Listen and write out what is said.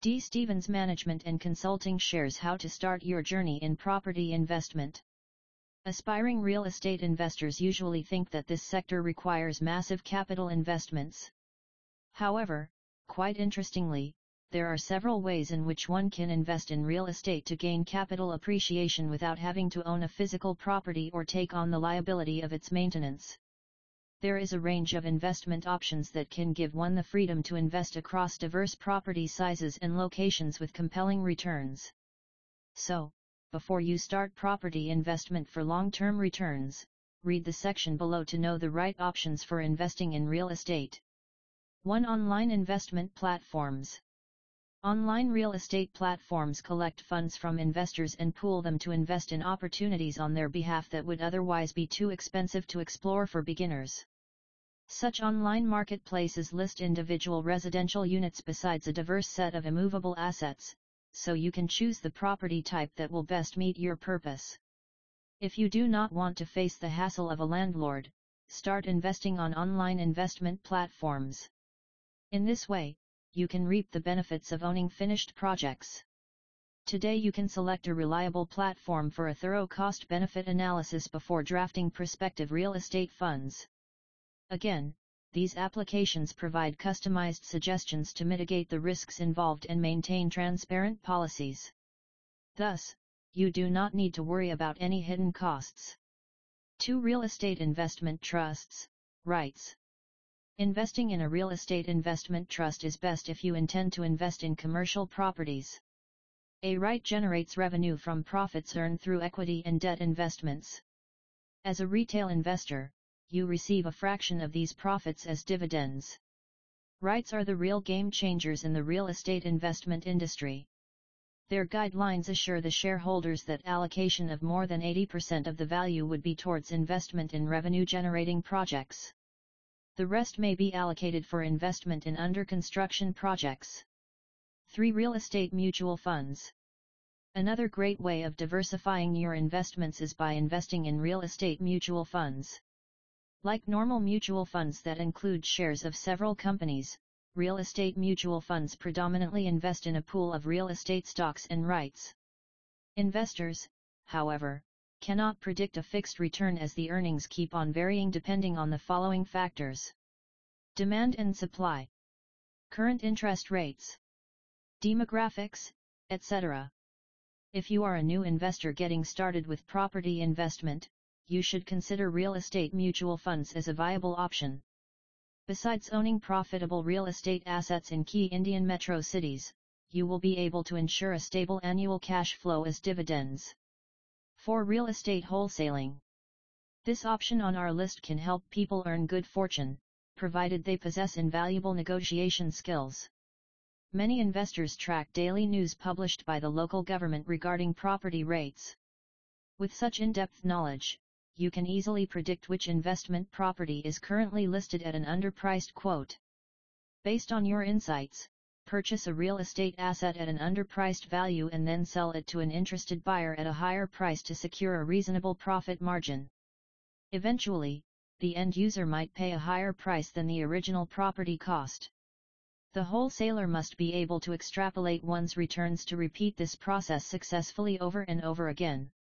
D. Stevens Management and Consulting shares how to start your journey in property investment. Aspiring real estate investors usually think that this sector requires massive capital investments. However, quite interestingly, there are several ways in which one can invest in real estate to gain capital appreciation without having to own a physical property or take on the liability of its maintenance. There is a range of investment options that can give one the freedom to invest across diverse property sizes and locations with compelling returns. So, before you start property investment for long-term returns, read the section below to know the right options for investing in real estate. 1. Online investment platforms. Online real estate platforms collect funds from investors and pool them to invest in opportunities on their behalf that would otherwise be too expensive to explore for beginners. Such online marketplaces list individual residential units besides a diverse set of immovable assets, so you can choose the property type that will best meet your purpose. If you do not want to face the hassle of a landlord, start investing on online investment platforms. In this way, you can reap the benefits of owning finished projects. Today you can select a reliable platform for a thorough cost-benefit analysis before drafting prospective real estate funds. Again, these applications provide customized suggestions to mitigate the risks involved and maintain transparent policies. Thus, you do not need to worry about any hidden costs. 2. Real estate investment trusts, REITs. Investing in a real estate investment trust is best if you intend to invest in commercial properties. A REIT generates revenue from profits earned through equity and debt investments. As a retail investor, you receive a fraction of these profits as dividends. REITs are the real game changers in the real estate investment industry. Their guidelines assure the shareholders that allocation of more than 80% of the value would be towards investment in revenue-generating projects. The rest may be allocated for investment in under-construction projects. 3. Real estate mutual funds. Another great way of diversifying your investments is by investing in real estate mutual funds. Like normal mutual funds that include shares of several companies, real estate mutual funds predominantly invest in a pool of real estate stocks and REITs. Investors, however, cannot predict a fixed return as the earnings keep on varying depending on the following factors: demand and supply, current interest rates, demographics, etc. If you are a new investor getting started with property investment, you should consider real estate mutual funds as a viable option. Besides owning profitable real estate assets in key Indian metro cities, you will be able to ensure a stable annual cash flow as dividends. 4. Real estate wholesaling. This option on our list can help people earn good fortune, provided they possess invaluable negotiation skills. Many investors track daily news published by the local government regarding property rates. With such in-depth knowledge, you can easily predict which investment property is currently listed at an underpriced quote. Based on your insights, purchase a real estate asset at an underpriced value and then sell it to an interested buyer at a higher price to secure a reasonable profit margin. Eventually, the end user might pay a higher price than the original property cost. The wholesaler must be able to extrapolate one's returns to repeat this process successfully over and over again.